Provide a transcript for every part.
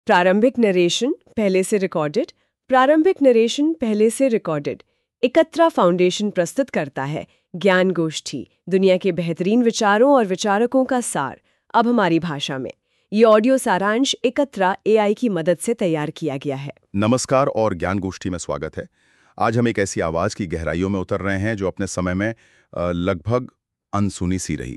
प्रारंभिक नरेशन पहले से रिकॉर्डेड। प्रारंभिक नरेशन पहले से रिकॉर्डेड। एकत्रा फाउंडेशन प्रस्तुत करता है ज्ञान गोष्ठी, दुनिया के बेहतरीन विचारों और विचारकों का सार, अब हमारी भाषा में। ये ऑडियो सारांश एकत्रा एआई की मदद से तैयार किया गया है। नमस्कार और ज्ञान गोष्ठी में स्वागत है। आज हम एक ऐसी आवाज की गहराइयों में उतर रहे हैं जो अपने समय में लगभग अनसुनी सी रही,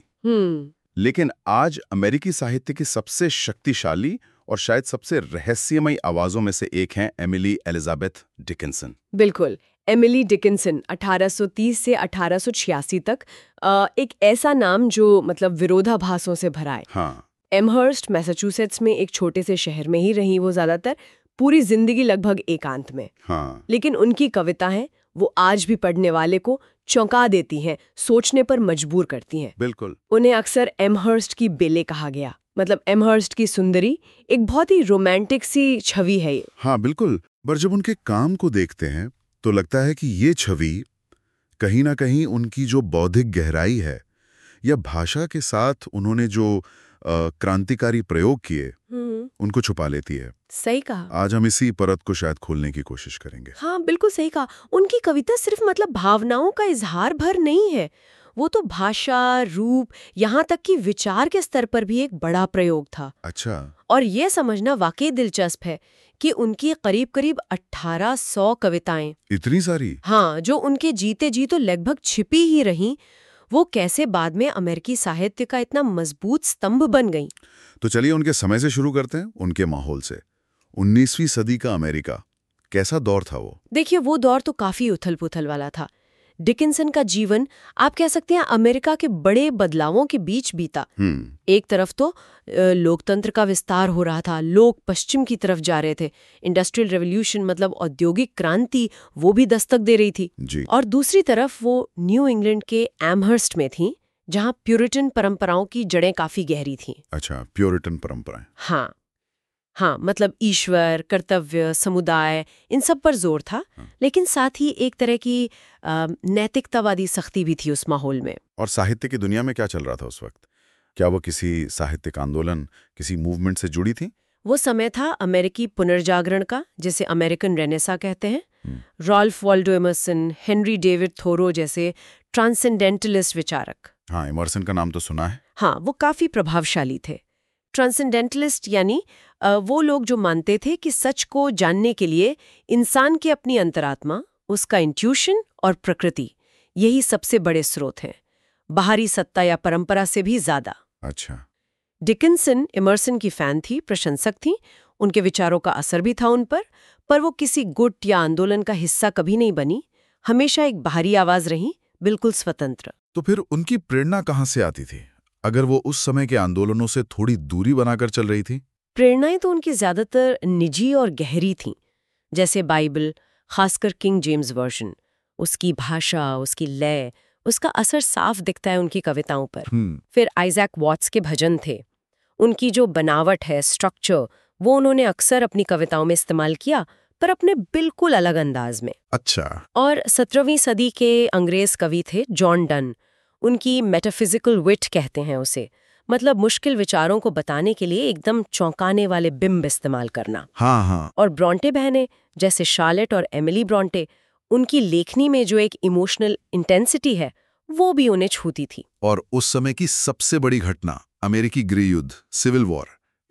लेकिन आज अमेरिकी साहित्य की सबसे शक्तिशाली और शायद सबसे रहस्यमयी आवाजों में से एक हैं एमिली एलिजाबेथ डिकिंसन। बिल्कुल, एमिली डिकिंसन 1830 से 1886 तक एक ऐसा नाम जो मतलब विरोधाभासों से भरा है। हाँ। एमहर्स्ट मैसाचुसेट्स में एक छोटे से शहर में ही रही वो ज्यादातर, पूरी जिंदगी लगभग एकांत में। हाँ। लेकिन उनकी कविताएं वो आज भी पढ़ने वाले को चौंका देती हैं, सोचने पर मजबूर करती हैं। बिल्कुल। उन्हें अक्सर एमहर्स्ट की बेले कहा गया, मतलब एमहर्स्ट की सुंदरी। एक बहुत ही रोमांटिक सी छवि है ये। हाँ बिल्कुल, पर जब उनके काम को देखते हैं तो लगता है कि ये छवि कहीं ना कहीं उनकी जो बौद्धिक गहराई है या भाषा के साथ उन्होंने जो क्रांतिकारी प्रयोग किए उनको छुपा लेती है। सही कहा। आज हम इसी परत को शायद खोलने की कोशिश करेंगे। हाँ बिल्कुल सही कहा। उनकी कविता सिर्फ मतलब भावनाओं का इजहार भर नहीं है, वो तो भाषा, रूप, यहाँ तक कि विचार के स्तर पर भी एक बड़ा प्रयोग था। अच्छा। और ये समझना वाकई दिलचस्प है कि उनकी करीब करीब 1800 कविताएं, इतनी सारी, हाँ, जो उनके जीते जी तो लगभग छिपी ही रहीं, वो कैसे बाद में अमेरिकी साहित्य का इतना मजबूत स्तंभ बन गईं। तो चलिए उनके समय से शुरू करते हैं, उनके माहौल से। 19वीं सदी का अमेरिका कैसा दौर था वो? देखिए, वो दौर तो काफी उथल-पुथल वाला था। डिकिंसन का जीवन आप कह सकते हैं अमेरिका के बड़े बदलावों के बीच बीता। एक तरफ तो लोकतंत्र का विस्तार हो रहा था, लोग पश्चिम की तरफ जा रहे थे, इंडस्ट्रियल रेवोल्यूशन मतलब औद्योगिक क्रांति वो भी दस्तक दे रही थी जी। और दूसरी तरफ वो न्यू इंग्लैंड के एमहर्स्ट में थी, जहां प्यूरिटन परंपराओं की जड़ें काफी गहरी थीं। अच्छा, प्यूरिटन परंपराएं। हाँ, मतलब ईश्वर, कर्तव्य, समुदाय, इन सब पर जोर था। लेकिन साथ ही एक तरह की नैतिकतावादी सख्ती भी थी उस माहौल में। और साहित्य की दुनिया में क्या चल रहा था उस वक्त? क्या वो किसी साहित्यिक आंदोलन, किसी मूवमेंट से जुड़ी थी? वो समय था अमेरिकी पुनर्जागरण का, जिसे अमेरिकन रेनेसा कहते हैं। Ralph Waldo Emerson, Henry David Thoreau जैसे ट्रांसेंडेंटलिस्ट विचारक। हाँ, एमर्सन का नाम तो सुना है। हाँ, वो काफी प्रभावशाली थे। ट्रांसेंडेंटलिस्ट यानी वो लोग जो मानते थे कि सच को जानने के लिए इंसान की अपनी अंतरात्मा, उसका इंट्यूशन और प्रकृति, यही सबसे बड़े स्रोत हैं, बाहरी सत्ता या परंपरा से भी ज्यादा। अच्छा। डिकिंसन एमर्सन की फैन थी, प्रशंसक थी, उनके विचारों का असर भी था उन पर वो किसी गुट या आंदोलन का हिस्सा कभी नहीं बनी, हमेशा एक बाहरी आवाज रही, बिल्कुल स्वतंत्र। तो फिर उनकी प्रेरणा कहाँ से आती थी, अगर वो उस समय के आंदोलनों से थोड़ी दूरी बनाकर चल रही थी? प्रेरणाएं तो उनकी ज्यादातर निजी और गहरी थीं, जैसे बाइबल, खासकर किंग जेम्स वर्जन। उसकी भाषा, उसकी लय, उसका असर साफ दिखता है उनकी कविताओं पर। फिर आइजैक वॉट्स के भजन थे, उनकी जो बनावट है, स्ट्रक्चर, वो उन्होंने अक्सर अपनी कविताओं में इस्तेमाल किया, पर अपने बिल्कुल अलग अंदाज में। अच्छा। और 17वीं सदी के अंग्रेज कवि थे जॉन डन, उनकी मेटाफिजिकल विट कहते हैं उसे, मतलब मुश्किल विचारों को बताने के लिए एकदम चौंकाने वाले बिंब इस्तेमाल करना। हाँ। और ब्रॉन्टे बहनें जैसे शार्लेट और एमिली ब्रॉन्टे, उनकी लेखनी में जो एक इमोशनल इंटेंसिटी है वो भी उन्हें छूती थी। और उस समय की सबसे बड़ी घटना, अमेरिकी गृह युद्ध, सिविल वॉर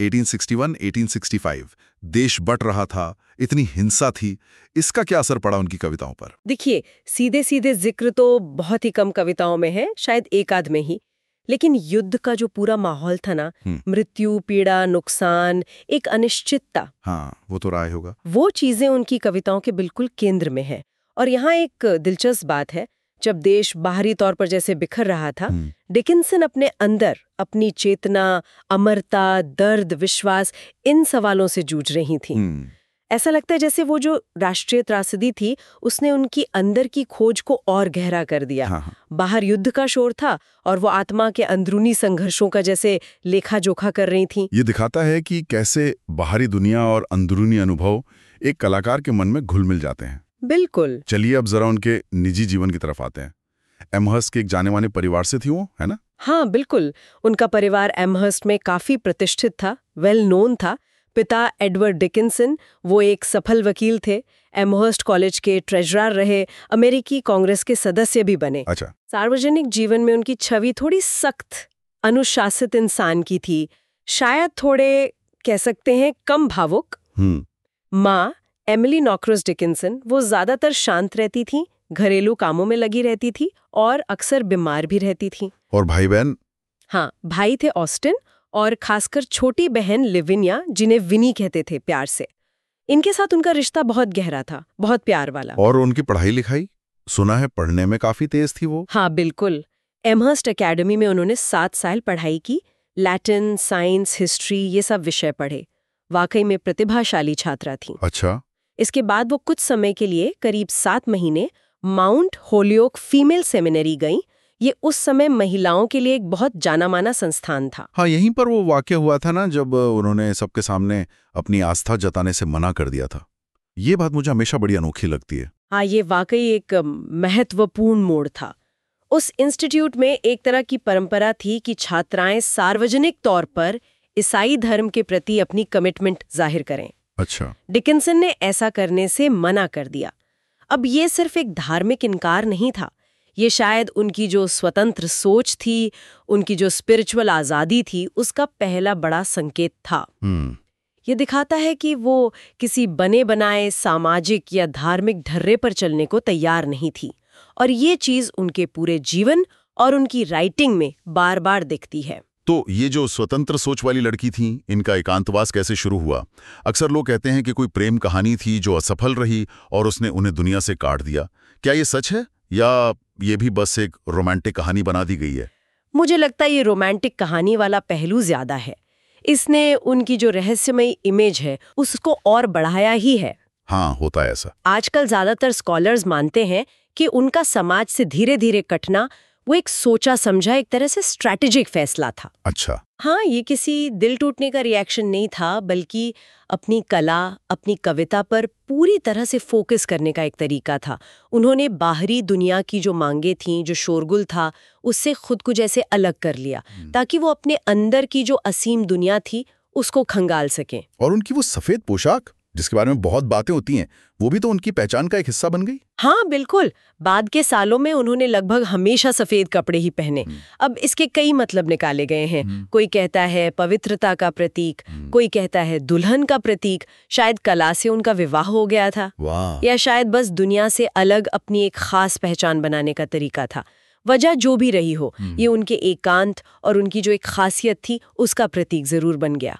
1861-1865, देश बट रहा था, इतनी हिंसा थी, इसका क्या असर पड़ा उनकी कविताओं पर? देखिए, सीधे सीधे जिक्र तो बहुत ही कम कविताओं में है, शायद एक आध में ही, लेकिन युद्ध का जो पूरा माहौल था ना, मृत्यु, पीड़ा, नुकसान, एक अनिश्चितता, हाँ, वो तो राय होगा, वो चीजें उनकी कविताओं के बिल्कुल केंद्र में है। और यहाँ एक दिलचस्प बात है, जब देश बाहरी तौर पर जैसे बिखर रहा था, डिकिंसन अपने अंदर अपनी चेतना, अमरता, दर्द, विश्वास, इन सवालों से जूझ रही थी। ऐसा लगता है जैसे वो जो राष्ट्रीय त्रासदी थी, उसने उनकी अंदर की खोज को और गहरा कर दिया। हाँ। बाहर युद्ध का शोर था और वो आत्मा के अंदरूनी संघर्षों का जैसे लेखा जोखा कर रही थी। ये दिखाता है कि कैसे बाहरी दुनिया और अंदरूनी अनुभव एक कलाकार के मन में घुल मिल जाते हैं। बिल्कुल। चलिए अब जरा उनके निजी जीवन की तरफ आते हैं। एमहर्स्ट के एक जाने माने परिवार से थी वो, है ना? हाँ बिल्कुल, उनका परिवार एमहर्स्ट में काफी प्रतिष्ठित था, वेल नोन था, पिता एडवर्ड डिकिंसन वो एक सफल वकील थे, एमहर्स्ट कॉलेज के ट्रेजरर रहे, अमेरिकी कांग्रेस के सदस्य भी बने। अच्छा। सार्वजनिक जीवन में उनकी छवि थोड़ी सख्त, अनुशासित इंसान की थी, शायद थोड़े कह सकते हैं कम भावुक। माँ एमिली नॉक्रस डिकिंसन वो ज्यादातर शांत रहती थी, घरेलू कामों में लगी रहती थी और अक्सर बीमार भी रहती थी। और भाई बहन? हाँ, भाई थे ऑस्टिन और खासकर छोटी बहन लिविनिया, जिन्हें विनी कहते थे प्यार से। इनके साथ उनका रिश्ता बहुत गहरा था, बहुत प्यार वाला। और उनकी पढ़ाई लिखाई? सुना है पढ़ने में काफी तेज थी वो। हाँ बिल्कुल, एमहर्स्ट एकेडमी में उन्होंने 7 साल पढ़ाई की, लैटिन, साइंस, हिस्ट्री ये सब विषय पढ़े। वाकई में प्रतिभाशाली छात्रा थी। अच्छा। इसके बाद वो कुछ समय के लिए करीब 7 महीने माउंट होलियोक फीमेल सेमिनरी गईं। ये उस समय महिलाओं के लिए एक बहुत जाना-माना संस्थान था। हाँ, यहीं पर वो वाकया हुआ था ना, जब उन्होंने सबके सामने अपनी आस्था जताने से मना कर दिया था। ये बात मुझे हमेशा बड़ी अनोखी लगती है। हाँ, ये वाकई एक महत्वपूर्ण मोड़ था। उस इंस्टीट्यूट में एक तरह की परंपरा थी कि छात्राएं सार्वजनिक तौर पर ईसाई धर्म के प्रति अपनी कमिटमेंट जाहिर करें। अच्छा। डिकिंसन ने ऐसा करने से मना कर दिया। अब ये सिर्फ एक धार्मिक इनकार नहीं था, ये शायद उनकी जो स्वतंत्र सोच थी, उनकी जो स्पिरिचुअल आज़ादी थी, उसका पहला बड़ा संकेत था। ये दिखाता है कि वो किसी बने बनाए सामाजिक या धार्मिक ढर्रे पर चलने को तैयार नहीं थी, और ये चीज़ उनके पूरे जीवन और उनकी राइटिंग में बार बार दिखती है। तो ये जो स्वतंत्र सोच वाली लड़की थी, इनका एकांतवास कैसे शुरू हुआ? अक्सर लोग कहते हैं कि कोई प्रेम कहानी थी जो असफल रही और उसने उन्हें दुनिया से काट दिया। क्या ये सच है या ये भी बस एक रोमांटिक कहानी बना दी गई है? मुझे लगता है ये रोमांटिक कहानी वाला पहलू ज्यादा है। इसने उनकी जो रहस्यमयी इमेज है उसको और बढ़ाया ही है। हाँ, होता है ऐसा। आजकल ज्यादातर स्कॉलर्स मानते हैं कि उनका समाज से धीरे धीरे कटना वो एक सोचा समझा, एक तरह से स्ट्रैटेजिक फैसला था। अच्छा। हाँ, ये किसी दिल टूटने का रिएक्शन नहीं था, बल्कि अपनी कला, अपनी कविता पर पूरी तरह से फोकस करने का एक तरीका था। उन्होंने बाहरी दुनिया की जो मांगे थीं, जो शोरगुल था, उससे खुद को जैसे अलग कर लिया, ताकि वो अपने अंदर की जो असीम दुनिया थी उसको खंगाल सकें। और उनकी वो सफेद पोशाक, जिसके बारे में बहुत बातें होती हैं, वो भी तो उनकी पहचान का एक हिस्सा बन गई। हाँ बिल्कुल, बाद के सालों में उन्होंने लगभग हमेशा सफेद कपड़े ही पहने। अब इसके कई मतलब निकाले गए हैं। कोई कहता है पवित्रता का प्रतीक, कोई कहता है दुल्हन का प्रतीक, शायद कला से उनका विवाह हो गया था, या शायद बस दुनिया से अलग अपनी एक खास पहचान बनाने का तरीका था। वजह जो भी रही हो, ये उनके एकांत और उनकी जो एक खासियत थी उसका प्रतीक जरूर बन गया।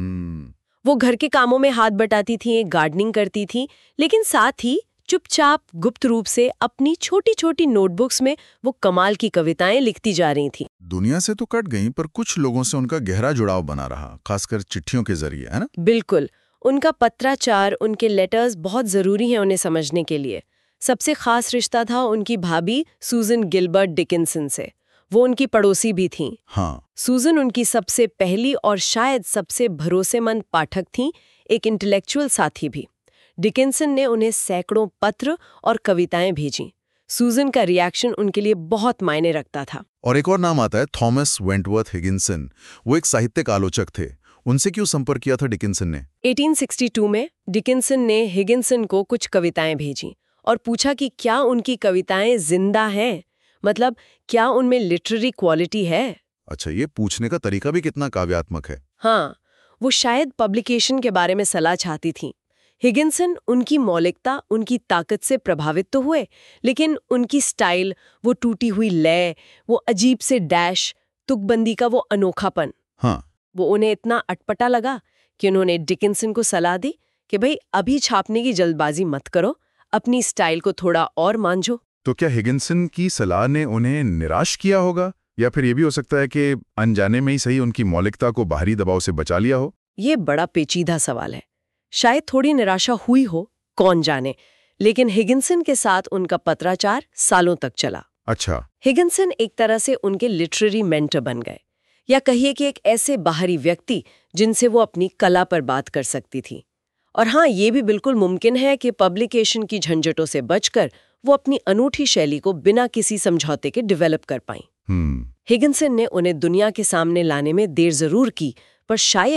वो घर के कामों में हाथ बटाती थी, गार्डनिंग करती थी, लेकिन साथ ही चुपचाप गुप्त रूप से अपनी छोटी छोटी नोटबुक्स में वो कमाल की कविताएं लिखती जा रही थी। दुनिया से तो कट गई, पर कुछ लोगों से उनका गहरा जुड़ाव बना रहा, खासकर चिट्ठियों के जरिए, है ना? बिल्कुल, उनका पत्राचार, उनके लेटर्स बहुत जरूरी हैं उन्हें समझने के लिए। सबसे खास रिश्ता था उनकी भाभी सूजन गिलबर्ट डिकिंसन से। वो उनकी पड़ोसी भी थीं। हाँ। सूजन उनकी सबसे पहली और शायद सबसे भरोसेमंद पाठक थीं, एक इंटेलेक्चुअल साथी भी। डिकिंसन ने उन्हें सैकड़ों पत्र और कविताएं भेजी। सूजन का रिएक्शन उनके लिए बहुत मायने रखता था। और एक और नाम आता है, थॉमस वेंटवर्थ हिगिंसन। वो एक साहित्यिक आलोचक थे। उनसे क्यों संपर्क किया था डिकिंसन ने? 1862 में डिकिंसन ने हिगिंसन को कुछ कविताएं भेजी और पूछा कि क्या उनकी कविताएं जिंदा हैं, मतलब क्या उनमें लिटरेरी क्वालिटी है। अच्छा, ये पूछने का तरीका भी कितना काव्यात्मक है। हाँ, वो शायद पब्लिकेशन के बारे में सलाह चाहती थी। हिगिंसन उनकी मौलिकता, उनकी ताकत से प्रभावित तो हुए, लेकिन उनकी स्टाइल, वो टूटी हुई लय, वो अजीब से डैश, तुकबंदी का वो अनोखापन, हाँ, वो उन्हें इतना अटपटा लगा कि उन्होंने डिकिंसन को सलाह दी कि भाई अभी छापने की जल्दबाजी मत करो, अपनी स्टाइल को थोड़ा और मांझो। तो क्या हिगिंसन की सलाह ने उन्हें निराश किया होगा, या फिर ये भी हो सकता है कि अनजाने में ही सही उनकी मौलिकता को बाहरी दबाव से बचा लिया हो? ये बड़ा पेचीदा सवाल है। शायद थोड़ी निराशा हुई हो, कौन जाने, लेकिन हिगिंसन के साथ उनका पत्राचार सालों तक चला। अच्छा। हिगिंसन एक तरह से उनके लिटरेरी मेंटर बन गए, या कहिए कि एक ऐसे बाहरी व्यक्ति जिनसे वो अपनी कला पर बात कर सकती थी। और हाँ, ये भी बिल्कुल मुमकिन है कि पब्लिकेशन की झंझटों से बचकर वो अपनी अनूठी शैली को बिना किसी समझौते के डेवलप कर पाईं। हिगिंसन ने उन्हें दुनिया के सामने लाने में देर जरूर की, पर शायद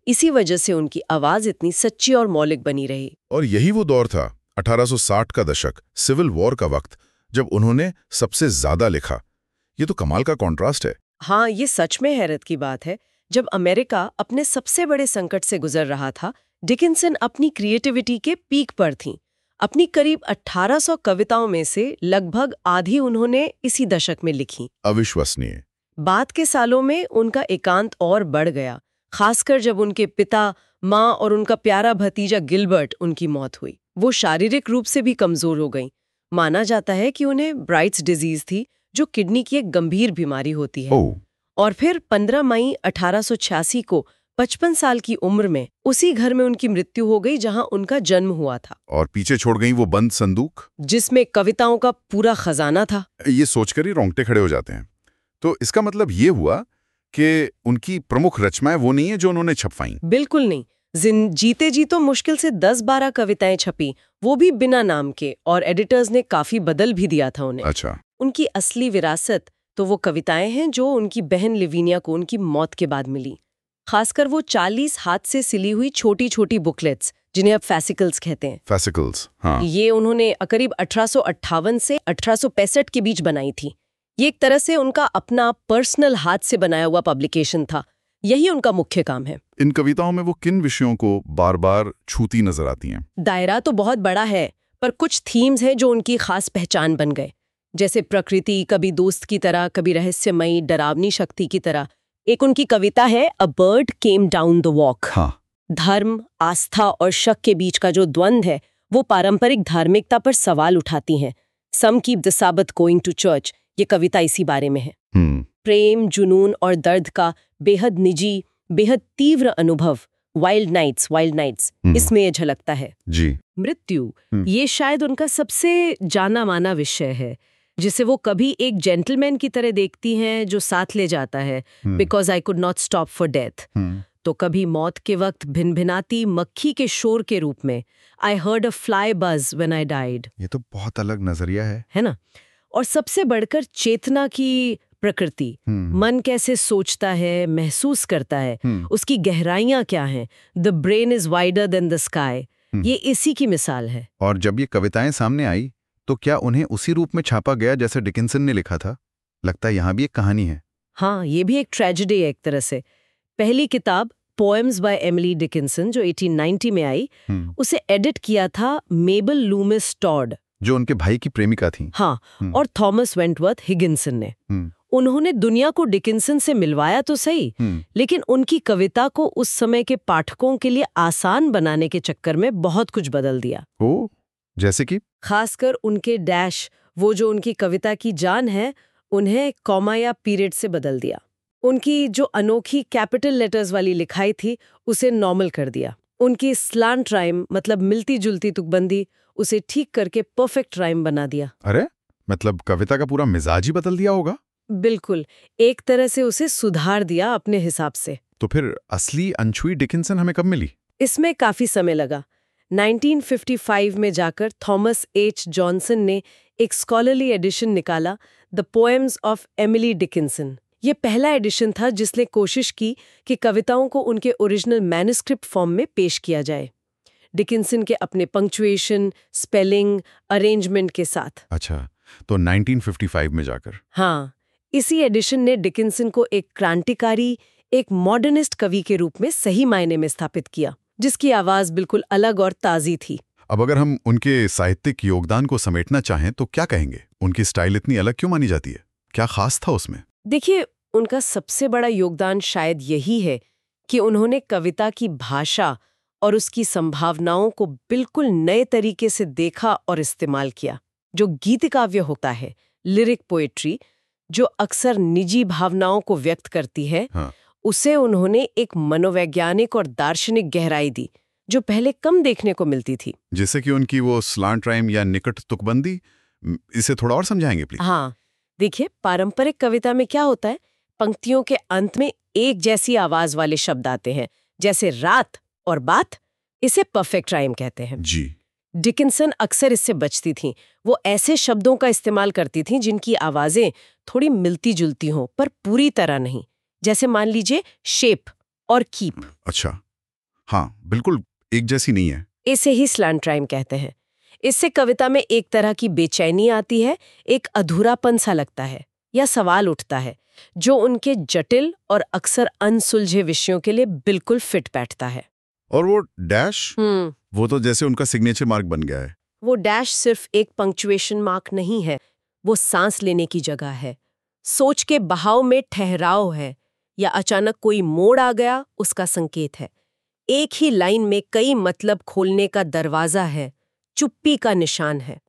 इसी वजह से उनकी आवाज इतनी सच्ची और मौलिक बनी रही। और यही वो दौर था, 1860 का दशक, सिविल वॉर का वक्त, जब उन्होंने सबसे ज्यादा लिखा। ये तो कमाल का कॉन्ट्रास्ट है। हाँ, ये सच में हैरत की बात है। जब अमेरिका अपने सबसे बड़े संकट से गुजर रहा था, डिकिंसन अपनी क्रिएटिविटी के पीक पर थीं। अपनी करीब 1800 कविताओं में से लगभग आधी उन्होंने इसी दशक में लिखी। अविश्वसनीय। बाद के सालों में उनका एकांत और बढ़ गया, खासकर जब उनके पिता, माँ और उनका प्यारा भतीजा गिलबर्ट उनकी मौत हुई। वो शारीरिक रूप से भी कमजोर हो गईं। माना जाता है कि उन्हें ब्राइट्स डिजीज थी, जो किडनी की एक गंभीर बीमारी होती है। और फिर 15 मई 1886 को 55 साल की उम्र में उसी घर में उनकी मृत्यु हो गई जहां उनका जन्म हुआ था। और पीछे छोड़ गई वो बंद संदूक, जिसमें कविताओं का पूरा खजाना था। ये सोचकर ही रोंगटे खड़े हो जाते हैं। तो इसका मतलब ये हुआ कि उनकी प्रमुख रचनाएं वो नहीं है जो उन्होंने छपवाई? बिल्कुल नहीं। जीते जी तो मुश्किल से 10-12 कविताएं छपी, वो भी बिना नाम के, और एडिटर्स ने काफी बदल भी दिया था उन्हें। अच्छा। उनकी असली विरासत तो वो कविताएं हैं जो उनकी बहन लिविनिया को उनकी मौत के बाद मिली। खासकर वो 40 हाथ से सिली हुई छोटी छोटी बुकलेट्स, जिन्हें अब फैसिकल्स कहते हैं। फैसिकल्स, हाँ। ये उन्होंने करीब 1858 से 1865 के बीच बनाई थी। ये एक तरह से उनका अपना पर्सनल हाथ से बनाया हुआ पब्लिकेशन था। यही उनका मुख्य काम है। इन कविताओं में वो किन विषयों को बार बार छूती नजर आती हैं? दायरा तो बहुत बड़ा है, पर कुछ थीम्स हैं जो उनकी खास पहचान बन गए, जैसे प्रकृति, कभी दोस्त की तरह, कभी रहस्यमयी डरावनी शक्ति की तरह। एक उनकी कविता है a bird came down the walk. हाँ। धर्म, आस्था और शक के बीच का जो द्वंद्व है, वो पारंपरिक धार्मिकता पर सवाल उठाती हैं। Some keep the Sabbath going to church, ये कविता इसी बारे में है। प्रेम, जुनून और दर्द का बेहद निजी, बेहद तीव्र अनुभव, वाइल्ड नाइट्स, इसमें ये झलकता है। जी। मृत्यु, ये शायद उनका सबसे जाना माना विषय है, जिसे वो कभी एक जेंटलमैन की तरह देखती हैं जो साथ ले जाता है, because I could not stop for death. तो कभी मौत के वक्त भिनभिनाती मक्खी के शोर के रूप में, I heard a fly buzz when I died. ये तो बहुत अलग नजरिया है ना? और सबसे बढ़कर चेतना की प्रकृति, मन कैसे सोचता है, महसूस करता है, उसकी गहराइयां क्या हैं। The brain is wider than the sky, ये इसी की मिसाल है। और जब ये कविताएं सामने आई, तो क्या उन्हें उसी रूप में छापा गया जैसे डिकिंसन ने लिखा था? लगता है यहाँ भी एक कहानी है। हाँ, ये भी एक ट्रेजेडी है एक तरह से। पहली किताब पोएम्स बाय एमिली डिकिंसन, जो 1890 में आई, उसे एडिट किया था मेबल लूमिस टॉड, जो उनके भाई की प्रेमिका थी। हाँ, और थॉमस वेंटवर्थ हिगिंसन ने। उन्होंने दुनिया को डिकिंसन से मिलवाया तो सही, लेकिन उनकी कविता को उस समय के पाठकों के लिए आसान बनाने के चक्कर में बहुत कुछ बदल दिया। ओ, जैसे कि? खासकर उनके डैश, वो जो उनकी कविता की जान है, उन्हें कॉमा या पीरियड से बदल दिया। उनकी जो अनोखी कैपिटल लेटर्स वाली लिखाई थी, उसे नॉर्मल कर दिया। उनकी स्लांट राइम, मतलब मिलती जुलती तुकबंदी, उसे ठीक करके परफेक्ट राइम बना दिया। अरे, मतलब कविता का पूरा मिजाज ही बदल दिया होगा। बिल्कुल, एक तरह से उसे सुधार दिया अपने हिसाब से। तो फिर असली अनछुई डिकिंसन हमें कब मिली? इसमें काफी समय लगा। 1955 में जाकर थॉमस एच जॉनसन ने एक स्कॉलरली एडिशन निकाला, the poems of Emily Dickinson. ये पहला एडिशन था जिसने कोशिश की कि कविताओं को उनके ओरिजिनल मैन्युस्क्रिप्ट फॉर्म में पेश किया जाए, डिकिंसन के अपने पंक्चुएशन, स्पेलिंग, अरेंजमेंट के साथ। अच्छा, तो 1955 में जाकर? हाँ, इसी एडिशन ने डिकिंसन को एक क्रांतिकारी, एक मॉडर्निस्ट कवि के रूप में सही मायने में स्थापित किया, जिसकी आवाज बिल्कुल अलग और ताजी थी। अब अगर हम उनके साहित्यिक योगदान को समेटना चाहें तो क्या कहेंगे? उनकी स्टाइल इतनी अलग क्यों मानी जाती है? क्या खास था उसमें? देखिए, उनका सबसे बड़ा योगदान शायद यही है कि उन्होंने कविता की भाषा और उसकी संभावनाओं को बिल्कुल नए तरीके से देखा और इस्तेमाल किया। जो गीत काव्य होता है, लिरिक पोएट्री, जो अक्सर निजी भावनाओं को व्यक्त करती है, हाँ। उसे उन्होंने एक मनोवैज्ञानिक और दार्शनिक गहराई दी, जो पहले कम देखने को मिलती थी। जैसे कि उनकी वो स्लांट राइम या निकट तुकबंदी, इसे थोड़ा और समझाएंगे प्लीज? हाँ, देखिए, पारंपरिक कविता में क्या होता है, पंक्तियों के अंत में एक जैसी आवाज वाले शब्द आते हैं, जैसे रात और बात। इसे परफेक्ट राइम कहते हैं। जी। डिकिंसन अक्सर इससे बचती थीं। वो ऐसे शब्दों का इस्तेमाल करती थीं जिनकी आवाजें थोड़ी मिलती जुलती हों, पर पूरी तरह नहीं। जैसे मान लीजिए शेप और कीप। अच्छा। हाँ, बिल्कुल एक जैसी नहीं है। इसे ही स्लैंट राइम कहते हैं। इससे कविता में एक तरह की बेचैनी आती है, एक अधूरापन सा लगता है या सवाल उठता है जो उनके जटिल और अक्सर अनसुलझे विषयों के लिए बिल्कुल फिट बैठता है। और वो डैश, वो तो जैसे उनका सिग्नेचर मार्क बन गया है। वो डैश सिर्फ एक पंक्चुएशन मार्क नहीं है, वो सांस लेने की जगह है, सोच के बहाव में ठहराव है, या अचानक कोई मोड़ आ गया उसका संकेत है। एक ही लाइन में कई मतलब खोलने का दरवाजा है, चुप्पी का निशान है।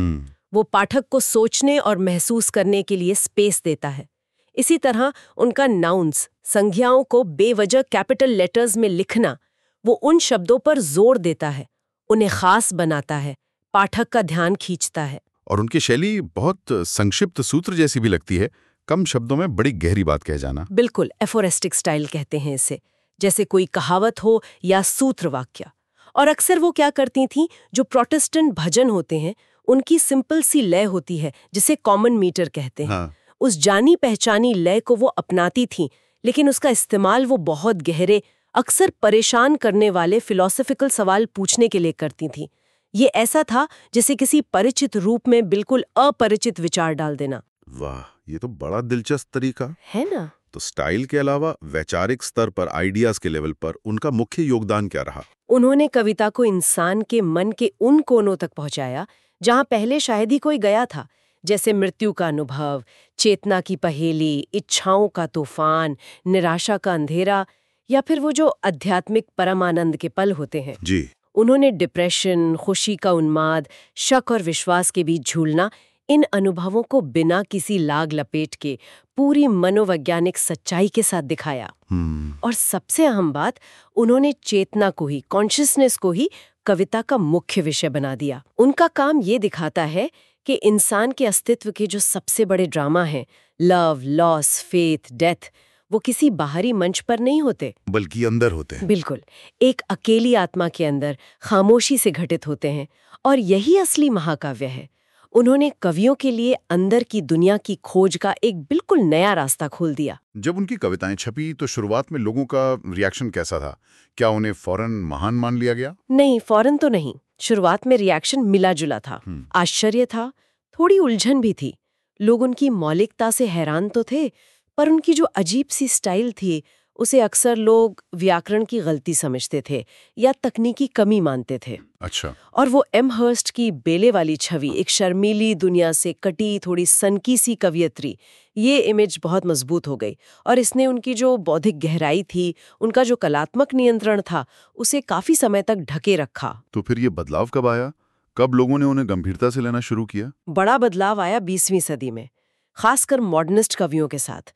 वो पाठक को सोचने और महसूस करने के लिए स्पेस देता है। इसी तरह उनका नाउन्स, संज्ञाओं को बेवजह कैपिटल लेटर्स में लिखना, वो उन शब्दों पर जोर देता है, उन्हें खास बनाता है, पाठक का ध्यान खींचता है। और उनकी शैली बहुत संक्षिप्त सूत्र जैसी भी लगती है, कम शब्दों में बड़ी गहरी बात कह जाना। बिल्कुल, एफोरेस्टिक स्टाइल कहते हैं इसे, जैसे कोई कहावत हो या सूत्र वाक्य। और अक्सर वो क्या करती थीं, जो प्रोटेस्टेंट भजन होते हैं उनकी सिंपल सी लय होती है जिसे कॉमन मीटर कहते हैं। हाँ। उस जानी पहचानी लय को वो अपनाती थीं, लेकिन उसका इस्तेमाल वो बहुत गहरे, अक्सर परेशान करने वाले फिलॉसफिकल सवाल पूछने के लिए करती थीं। ये ऐसा था जैसे किसी परिचित रूप में बिल्कुल अपरिचित विचार डाल देना। वाह, ये तो बड़ा दिलचस्प तरीका है ना? तो स्टाइल के अलावा वैचारिक स्तर पर, आइडियाज के लेवल पर उनका मुख्य योगदान क्या रहा? उन्होंने कविता को इंसान के मन के उन कोनों तक पहुंचाया जहां पहले शायद ही कोई गया था, जैसे मृत्यु का अनुभव, चेतना की पहेली, इच्छाओं का तूफान, निराशा का अंधेरा, या फिर वो जो आध्यात्मिक परमानंद के पल होते हैं। जी। उन्होंने डिप्रेशन, खुशी का उन्माद, शक और विश्वास के बीच झूलना, इन अनुभवों को बिना किसी लाग लपेट के पूरी मनोवैज्ञानिक सच्चाई के साथ दिखाया। और सबसे अहम बात, उन्होंने चेतना को ही, कॉन्शियसनेस को ही कविता का मुख्य विषय बना दिया। उनका काम ये दिखाता है कि इंसान के अस्तित्व के जो सबसे बड़े ड्रामा हैं, लव, लॉस, फेथ, डेथ, वो किसी बाहरी मंच पर नहीं होते, बल्कि अंदर होते हैं। बिल्कुल, एक अकेली आत्मा के अंदर खामोशी से घटित होते हैं। और यही असली महाकाव्य है। उन्होंने कवियों के लिए अंदर की दुनिया की खोज का एक बिल्कुल नया रास्ता खोल दिया। जब उनकी कविताएं छपी तो शुरुआत में लोगों का रिएक्शन कैसा था? क्या उन्हें फौरन महान मान लिया गया? नहीं, फौरन तो नहीं। शुरुआत में रिएक्शन मिला जुला था। आश्चर्य था, थोड़ी उलझन भी थी। लोग उनकी मौलिकता से हैरान तो थे, पर उनकी जो अजीब सी स्टाइल थी उसे अक्सर लोग व्याकरण की गलती समझते थे या तकनीकी कमी मानते थे। अच्छा। और वो एमहर्स्ट की बेले वाली छवि, एक शर्मीली दुनिया से कटी थोड़ी सनकी सी कवियत्री, ये इमेज बहुत मजबूत हो गई और इसने उनकी जो बौद्धिक गहराई थी, उनका जो कलात्मक नियंत्रण था, उसे काफी समय तक ढके रखा। तो फिर ये बदलाव कब आया? कब लोगों ने उन्हें गंभीरता से लेना शुरू किया? बड़ा बदलाव आया 20वीं सदी में, खासकर मॉडर्निस्ट कवियों के साथ।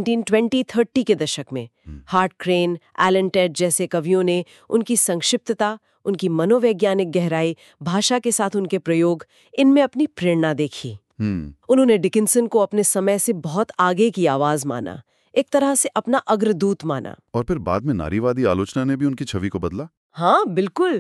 1920-30 के दशक में हार्ट क्रेन, एलन टेड जैसे कवियों ने उनकी संक्षिप्तता, उनकी मनोवैज्ञानिक गहराई, भाषा के साथ उनके प्रयोग, इनमें अपनी प्रेरणा देखी। उन्होंने डिकिंसन को अपने समय से बहुत आगे की आवाज माना, एक तरह से अपना अग्रदूत माना। और फिर बाद में नारीवादी आलोचना ने भी उनकी छवि को बदला। हाँ बिल्कुल,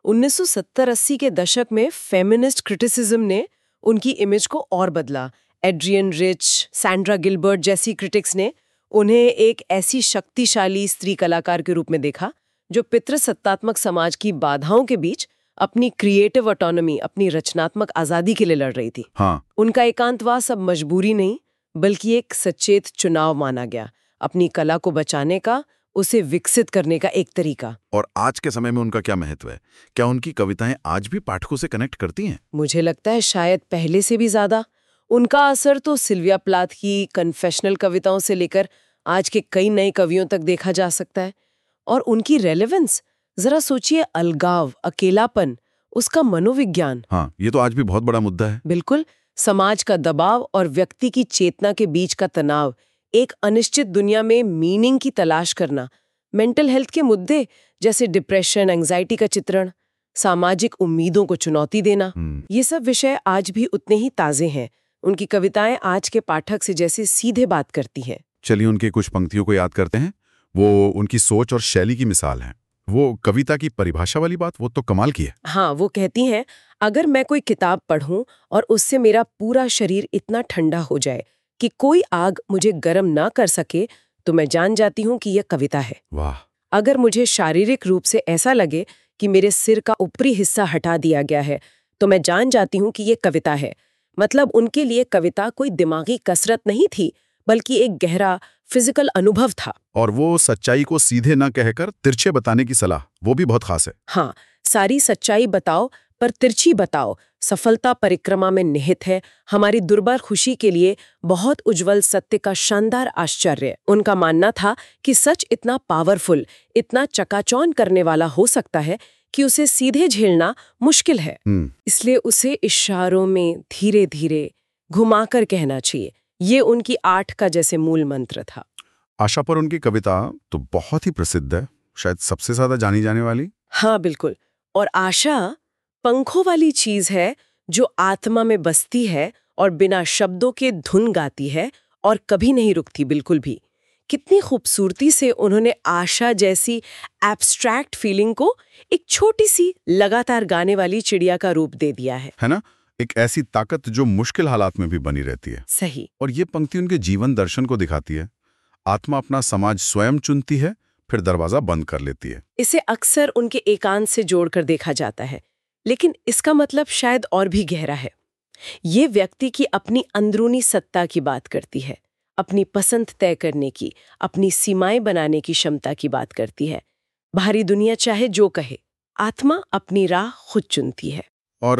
1970-80 के दशक में फेमिनिस्ट क्रिटिसिज्म ने उनकी इमेज को और बदला। एड्रियन रिच, सैंड्रा गिलबर्ट जैसी क्रिटिक्स ने उन्हें एक ऐसी शक्तिशाली स्त्री कलाकार के रूप में देखा जो पितृसत्तात्मक समाज की बाधाओं के बीच अपनी क्रिएटिव ऑटोनॉमी, अपनी रचनात्मक आजादी के लिए लड़ रही थी। हाँ। उनका एकांतवास अब मजबूरी नहीं बल्कि एक सचेत चुनाव माना गया, अपनी कला को बचाने का, उसे विकसित करने का एक तरीका। और आज के समय में उनका क्या महत्व है? क्या उनकी कविताएं आज भी पाठकों से कनेक्ट करती हैं? मुझे लगता है शायद पहले से भी ज्यादा। उनका असर तो सिल्विया प्लाथ की कन्फेशनल कविताओं से लेकर आज के कई नए कवियों तक देखा जा सकता है। और उनकी रेलेवेंस, जरा सोचिए, अलगाव, अकेलापन, उसका मनोविज्ञान। हाँ, ये तो आज भी बहुत बड़ा मुद्दा है। बिल्कुल, समाज का दबाव और व्यक्ति की चेतना के बीच का तनाव, एक अनिश्चित दुनिया में मीनिंग की तलाश करना, मेंटल हेल्थ के मुद्दे जैसे डिप्रेशन, एंजाइटी का चित्रण, सामाजिक उम्मीदों को चुनौती देना, ये सब विषय आज भी उतने ही ताजे हैं। उनकी कविताएं आज के पाठक से जैसे सीधे बात करती हैं। चलिए उनके कुछ पंक्तियों को याद करते हैं। वो उनकी सोच और शैली की मिसाल है। वो कविता की परिभाषा वाली बात, वो तो कमाल की है। हाँ, वो कहती हैं, अगर मैं कोई किताब पढ़ूं और उससे मेरा पूरा शरीर इतना ठंडा हो जाए कि कोई आग मुझे गर्म ना कर सके, तो मैं जान जाती हूँ कि यह कविता है। वाह। अगर मुझे शारीरिक रूप से ऐसा लगे कि मेरे सिर का ऊपरी हिस्सा हटा दिया गया है तो मैं जान जाती हूँ कि ये कविता है। मतलब उनके लिए कविता कोई दिमागी कसरत नहीं थी, बल्कि एक गहरा फिजिकल अनुभव था। और वो सच्चाई को सीधे न कहकर तिरछे बताने की सलाह, वो भी बहुत खास है। हाँ, सारी सच्चाई बताओ पर तिरछी बताओ सफलता परिक्रमा में निहित है, हमारी दुर्बार खुशी के लिए बहुत उज्जवल सत्य का शानदार आश्चर्य। उनका मानना था कि सच इतना पावरफुल, इतना चकाचौंध करने वाला हो सकता है कि उसे सीधे झेलना मुश्किल है। इसलिए उसे इशारों में धीरे धीरे घुमाकर कहना चाहिए। ये उनकी आर्ट का जैसे मूल मंत्र था। आशा पर उनकी कविता तो बहुत ही प्रसिद्ध है, शायद सबसे ज्यादा जानी जाने वाली। हाँ बिल्कुल। और आशा पंखों वाली चीज है जो आत्मा में बसती है और बिना शब्दों के धुन गाती है और कभी नहीं रुकती बिल्कुल भी। कितनी खूबसूरती से उन्होंने आशा जैसी एब्स्ट्रैक्ट फीलिंग को एक छोटी सी लगातार गाने वाली चिड़िया का रूप दे दिया है ना? एक ऐसी ताकत जो मुश्किल हालात में भी बनी रहती है। सही। और ये पंक्ति उनके जीवन दर्शन को दिखाती है। आत्मा अपना समाज स्वयं चुनती है, फिर दरवाजा बंद कर लेती है। इसे अक्सर उनके एकांत से जोड़कर देखा जाता है, लेकिन इसका मतलब शायद और भी गहरा है। ये व्यक्ति की अपनी अंदरूनी सत्ता की बात करती है, अपनी पसंद तय करने की, अपनी सीमाएं बनाने की क्षमता की बात करती है। बाहरी दुनिया चाहे जो कहे, आत्मा अपनी राह खुद चुनती है। और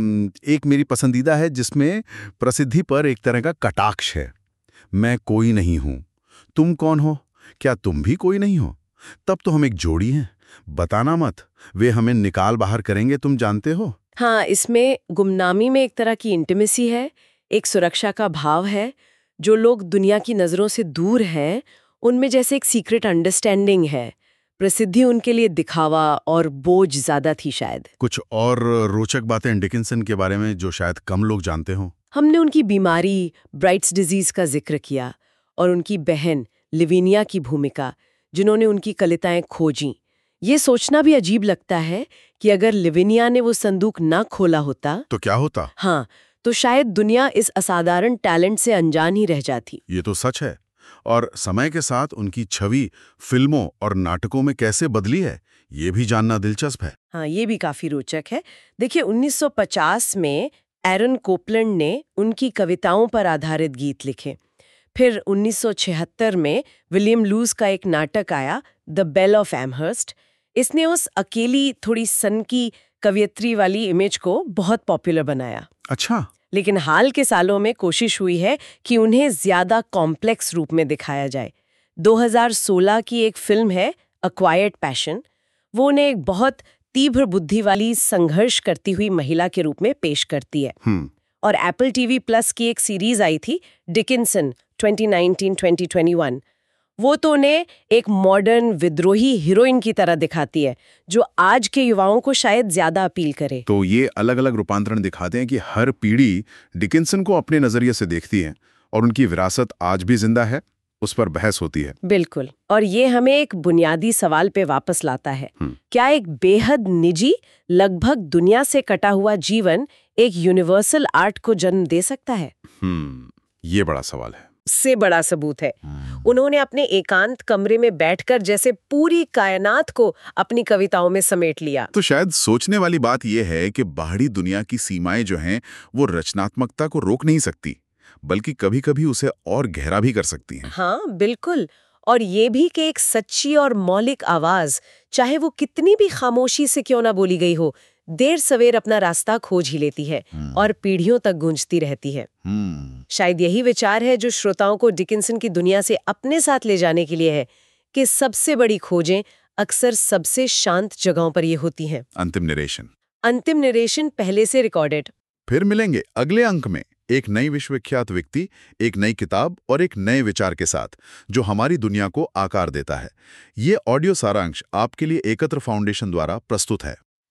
एक मेरी पसंदीदा है जिसमें प्रसिद्धि पर एक तरह का कटाक्ष है। मैं कोई नहीं हूं, तुम कौन हो? क्या तुम भी कोई नहीं हो? तब तो हम एक जोड़ी हैं। बताना मत, वे हमें निकाल बाहर करेंगे, तुम जानते हो। हाँ, इसमें गुमनामी में एक तरह की इंटीमेसी है, एक सुरक्षा का भाव है। जो लोग दुनिया की नजरों से दूर हैं, उनमें जैसे एक सीक्रेट अंडरस्टैंडिंग है। प्रसिद्धि उनके लिए दिखावा और बोझ ज्यादा थी शायद। कुछ और रोचक बातें डिकिंसन के बारे में जो शायद कम लोग जानते हों। हमने उनकी बीमारी ब्राइट्स डिजीज का जिक्र किया और उनकी बहन लिविनिया की भूमिका, जिन्होंने उनकी कविताएं खोजी। ये सोचना भी अजीब लगता है कि अगर लिविनिया ने वो संदूक ना खोला होता तो क्या होता? हाँ, तो शायद दुनिया इस असाधारण टैलेंट से अनजान ही रह जाती। ये तो सच है। और समय के साथ उनकी छवि फिल्मों और नाटकों में कैसे बदली है, ये भी जानना दिलचस्प है। हाँ, ये भी काफी रोचक है। देखिए, 1950 में एरन कोपलैंड ने उनकी कविताओं पर आधारित गीत लिखे। फिर 1976 में विलियम लूस का एक नाटक आया, द बेल ऑफ एमहर्स्ट। इसने उस अकेली थोड़ी सनकी कवियत्री वाली इमेज को बहुत पॉपुलर बनाया। अच्छा। लेकिन हाल के सालों में कोशिश हुई है कि उन्हें ज्यादा कॉम्प्लेक्स रूप में दिखाया जाए। 2016 की एक फिल्म है अ क्वाइट पैशन, वो उन्हें एक बहुत तीव्र बुद्धि वाली संघर्ष करती हुई महिला के रूप में पेश करती है। और एप्पल टीवी प्लस की एक सीरीज आई थी डिकिंसन 2019-2021, वो तो उन्हें एक मॉडर्न विद्रोही हीरोइन की तरह दिखाती है जो आज के युवाओं को शायद ज्यादा अपील करे। तो ये अलग अलग रूपांतरण दिखाते हैं कि हर पीढ़ी डिकिंसन को अपने नजरिए से देखती है और उनकी विरासत आज भी जिंदा है, उस पर बहस होती है। बिल्कुल। और ये हमें एक बुनियादी सवाल पे वापस लाता है। क्या एक बेहद निजी, लगभग दुनिया से कटा हुआ जीवन एक यूनिवर्सल आर्ट को जन्म दे सकता है? ये बड़ा सवाल है। से बड़ा सबूत है। उन्होंने अपने एकांत कमरे में बैठकर जैसे पूरी कायनात को अपनी कविताओं में समेट लिया। तो शायद सोचने वाली बात यह है कि बाहरी दुनिया की सीमाएं जो हैं, वो रचनात्मकता को रोक नहीं सकती, बल्कि कभी-कभी उसे और गहरा भी कर सकती हैं। हाँ, बिल्कुल। और ये भी कि एक सच्ची और मौलिक आवाज, चाहे वो कितनी भी खामोशी से क्यों ना बोली गई हो, देर सवेर अपना रास्ता खोज ही लेती है और पीढ़ियों तक गूंजती रहती है। शायद यही विचार है जो श्रोताओं को डिकिंसन की दुनिया से अपने साथ ले जाने के लिए है, कि सबसे बड़ी खोजें अक्सर सबसे शांत जगहों पर ये होती हैं। अंतिम निरेशन पहले से रिकॉर्डेड। फिर मिलेंगे अगले अंक में एक नई विश्वविख्यात व्यक्ति, एक नई किताब और एक नए विचार के साथ, जो हमारी दुनिया को आकार देता है। ये ऑडियो सारांश आपके लिए एकत्र फाउंडेशन द्वारा प्रस्तुत है।